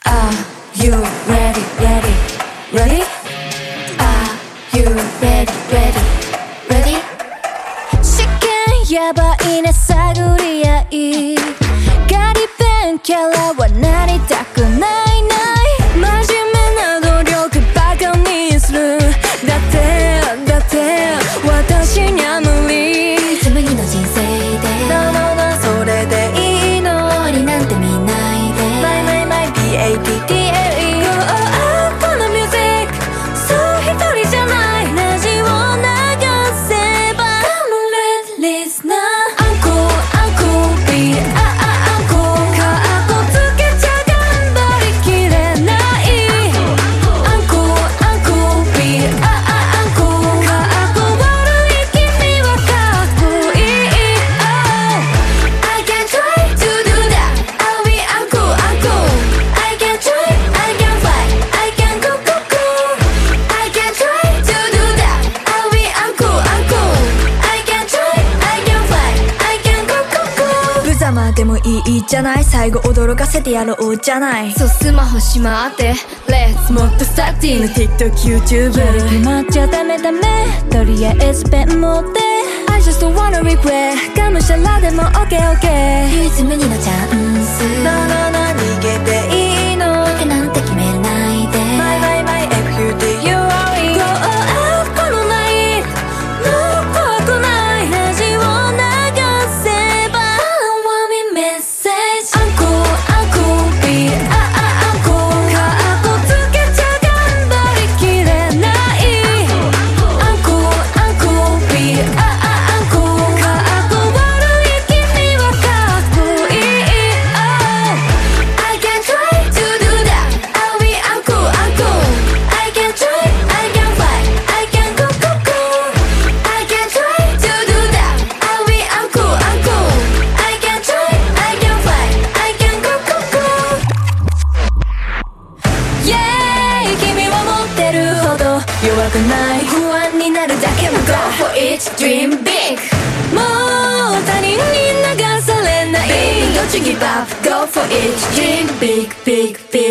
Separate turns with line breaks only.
Are you ready, ready, ready? Are you ready, ready, ready? 試験やばいね探り合いガリ勉キャラはなりたくない真面目な努力バカにするだって私には無理紡ぎの人生で No no no それでいいの終わりなんて見ないで My BATTLE Go up on the music そう一人じゃないラジオ流せば Come on let's listen Uncle Uncle Beat Uncle カッコつけちゃ頑張りきれない Uncle Uncle Beat Uncle カッコ悪い君はかっこいい Oh I can try to do that I'll be Uncle Uncle I can try I can fly I can go go go I can try to do that I'll be Uncle Uncle I can try I can fly I can go go go 無様でもいいじゃない最後驚かせてやろうじゃないそうスマホしまって Let's もっとスターティング TikTok YouTube やる気待っちゃダメとりあえずペン持って I just don't wanna regret がむしゃらでも OKOK 唯一無二のチャンス No no no 逃げていいのってなんて決めないで My If you worry Go out このナイトもう怖くないラジオ流せば Follow me message Uncle Uncle Beat Uncle カッコつけちゃ頑張りきれない Uncle Uncle Beat Uncle カッコ悪い君はかっこいい Oh I can try to do that I'll be Uncle Uncle I can try I can fly I can go go go I can try to do that I'll be Uncle Uncle I can try I can fly I can go go go Yeah 君は持ってるほど弱くない不安になるだけも Go for it dream big もう他人に流されない Don't you give up Go for it dream big big big